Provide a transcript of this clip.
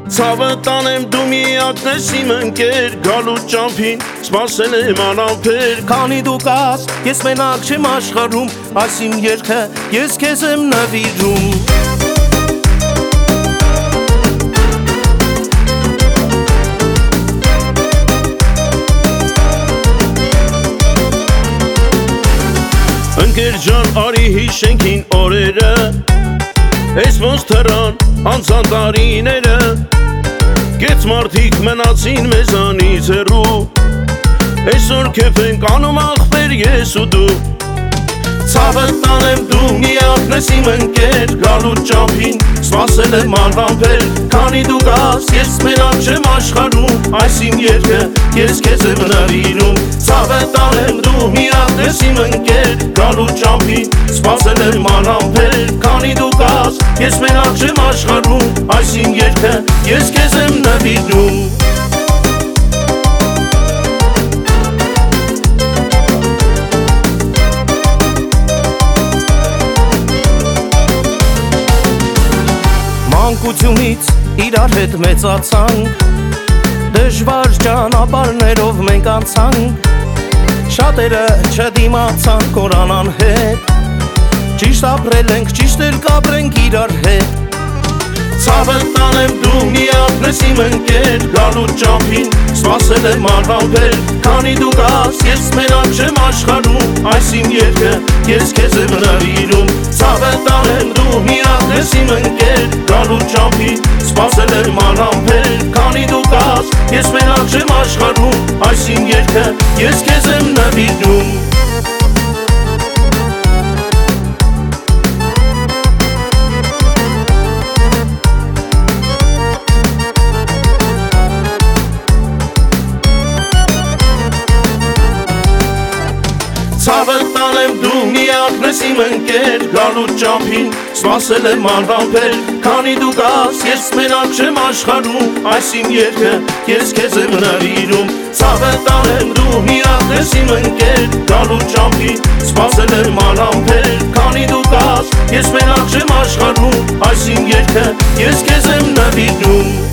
Ցավը տանեմ դու միակն ես իմ ընկեր Գալու ճամփին սպասել եմ անամպեր Քանի դու կաս ես մենակ չեմ աշխարհում Այս իմ երգը ես քեզ եմ նվիրում Ընկեր ջան արի հիշենք օրերը Ես ոնց թռան անցան տարիները Գեց մարդիկ մնացին մեզանից հեռու Այսօր քեֆ ենք անում ախպեր ես ու դու Ցավը տանեմ դու միակն ես իմ ընկեր Գալու ճամփին սպասել եմ անամպեր Քանի դու կաս ես մենակ չեմ աշխարհում Այս իմ երգը ես քեզ եմ նվիրում Ցավը տանեմ դու միակն ես իմ ընկեր Գալու ճամփին սպասել եմ անամպեր Քանի դու կաս ես մենակ չեմ աշխարհում Այս իմ երգը ես քեզ եմ նվիրում Մանկությունից իրար հետ մեծացանք Դժվար ճանապարհներով մենք անցանք Շատերը չդիմացան կորանան հետ Ճիշտ ապրել ենք, ճիշտ էլ կապրենք իրար հետ Ցավը տանեմ դու միակն ես իմ ընկեր Գալու ճամփին սպասել եմ անամպեր Քանի դու կաս ես մենակ չեմ աշխարհում Այս իմ երգը ես քեզ եմ նվիրում Ցավը տանեմ դու միակն ես իմ ընկեր Գալու ճամփին սպասել եմ անամպեր Քանի դու կաս ես մենակ չեմ աշխարհում Այս իմ երգը ես քեզ եմ նվիրում Ցավը տանեմ դու միակն ես իմ ընկեր Գալու ճամփին սպասել եմ անամպեր Քանի դու կաս ես մենակ չեմ աշխարհում Այս իմ երգը ես քեզ եմ նվիրում Ցավը տանեմ դու միակն ես իմ ընկեր Գալու ճամփին սպասել եմ անամպեր Քանի դու կաս ես մենակ չեմ աշխարհում Այս իմ երգը ես քեզ եմ նվիրում